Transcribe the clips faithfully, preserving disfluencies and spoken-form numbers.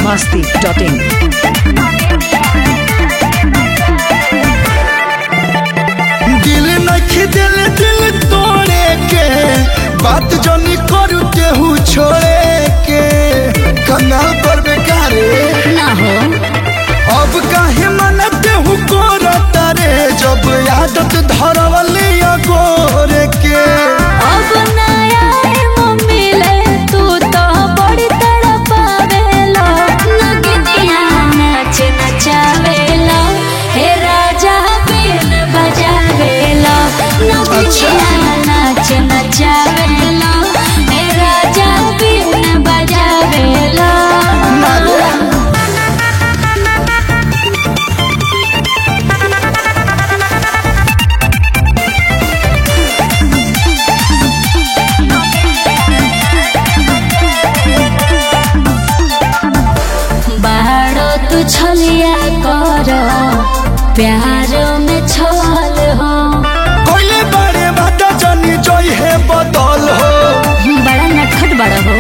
masti dot in. दिल नखी दिल दिल तोड़े के बात जनी करू तेहू छोड़े के कंगाल पर बेकारे ना हो अब काहे मन तेहू कोरता रे जब आदत धरवली गोरे के अब नया मम्मी ले तू तो बड़ी तड़पावेला नगदिया नाच नचावेला हे राजा बिन बजावेला नगदिया नाच नचावेला हे राजा बिन बजावेला बाहरो तू छलिया कर प्यार में छल हो कोई बड़े बात जनी जोई है बदल हो बड़ा नटखट बड़ा हो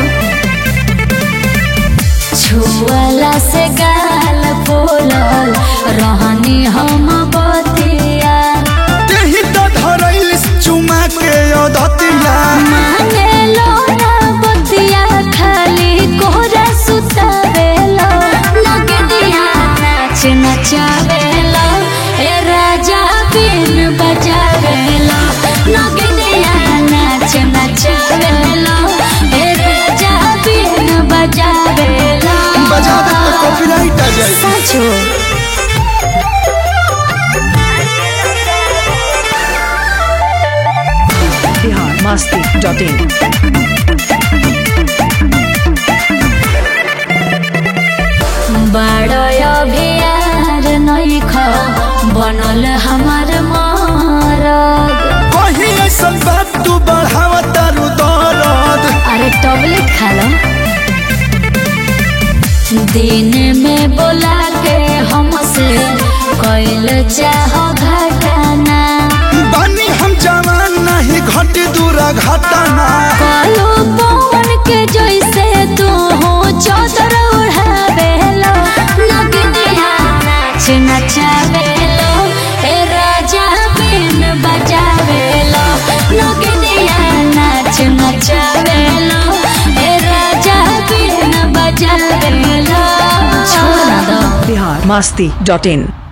छुअला से गाल फूलल रहनी हम बतिया तेही तो धरैल चुमा के अधतिया माने लो ना बतिया खाली कोहरा सुतावेला नगदिया नाच नचावेला ए राजा बिन बजावेला नगदिया नाच नचावेला ए राजा बिन बजावेला बजा दे तो कॉपीराइट आ जाए साचो Bihar masti dot in. बड़य बियार नइख बनल हमार मरद कहीं ऐसा बात तू बढ़ावा तारू दर्द अरे टॉबलेट खा लो दिन में बोला के हमसे कैल चाह घटना बानी हम जवान नहीं घट दूरा घटना कालो पवन के जैसे तू हो चादर उड़ावेलो नगदिया नाच नचावेलो ए राजा बिन बजावेलो नगदिया नाच नचावेलो ए राजा बिन बजावेलो छोड़ ना दो Bihar masti dot in.